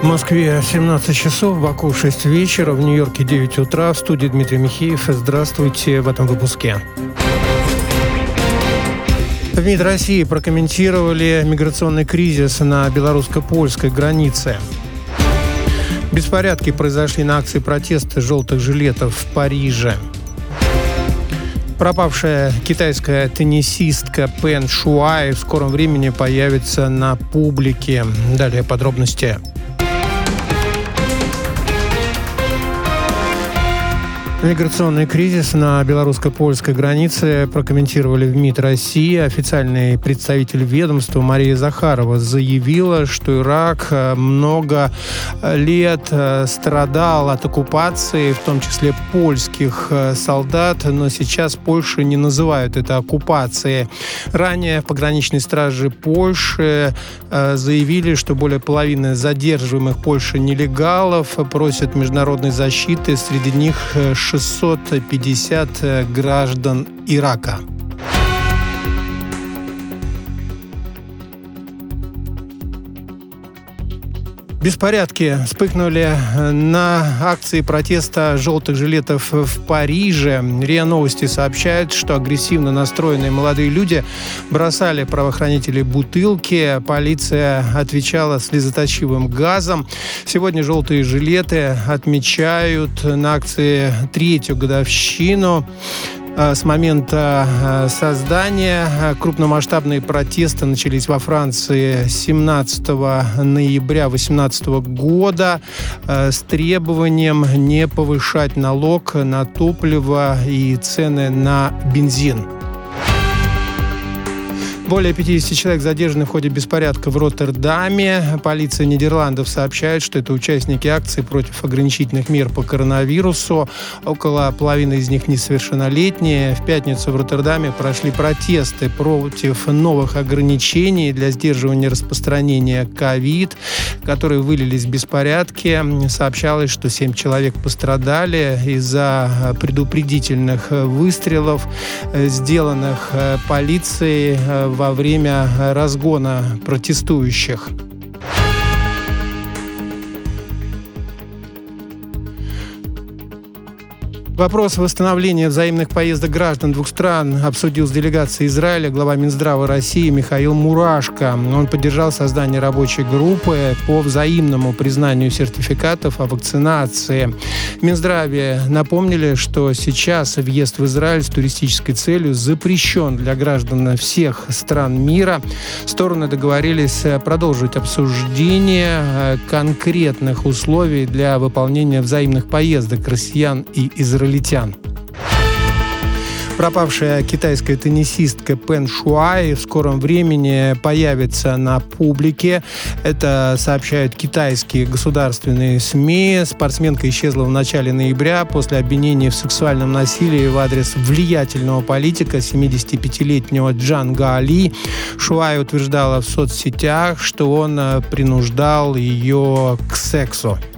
В Москве 17 часов, в Баку 6 вечера, в Нью-Йорке 9 утра. В студии Дмитрий Михеев. Здравствуйте в этом выпуске. В МИД России прокомментировали миграционный кризис на белорусско-польской границе. Беспорядки произошли на акции протеста желтых жилетов в Париже. Пропавшая китайская теннисистка Пэн Шуай в скором времени появится на публике. Далее подробности. Миграционный кризис на белорусско-польской границе прокомментировали в МИД России. Официальный представитель ведомства Мария Захарова заявила, что Ирак много лет страдал от оккупации, в том числе польских солдат, но сейчас Польшу не называют это оккупацией. Ранее в пограничной страже Польши заявили, что более половины задерживаемых Польшей нелегалов просят международной защиты, среди них 650 граждан Ирака. Беспорядки вспыхнули на акции протеста желтых жилетов в Париже. РИА Новости сообщает, что агрессивно настроенные молодые люди бросали правоохранителей бутылки. Полиция отвечала слезоточивым газом. Сегодня желтые жилеты отмечают на акции 3-ю годовщину с момента создания. Крупномасштабные протесты начались во Франции 17 ноября 2018 года с требованием не повышать налог на топливо и цены на бензин. Более 50 человек задержаны в ходе беспорядка в Роттердаме. Полиция Нидерландов сообщает, что это участники акции против ограничительных мер по коронавирусу. Около половины из них несовершеннолетние. В пятницу в Роттердаме прошли протесты против новых ограничений для сдерживания распространения ковид, которые вылились в беспорядки. Сообщалось, что 7 человек пострадали из-за предупредительных выстрелов, сделанных полицией во время разгона протестующих. Вопрос восстановления взаимных поездок граждан двух стран обсудил с делегацией Израиля глава Минздрава России Михаил Мурашко. Он поддержал создание рабочей группы по взаимному признанию сертификатов о вакцинации. В Минздраве напомнили, что сейчас въезд в Израиль с туристической целью запрещен для граждан всех стран мира. Стороны договорились продолжить обсуждение конкретных условий для выполнения взаимных поездок россиян и израильтян. Пропавшая китайская теннисистка Пэн Шуай в скором времени появится на публике. Это сообщают китайские государственные СМИ. Спортсменка исчезла в начале ноября после обвинения в сексуальном насилии в адрес влиятельного политика 75-летнего Джанга Али. Шуай утверждала в соцсетях, что он принуждал ее к сексу.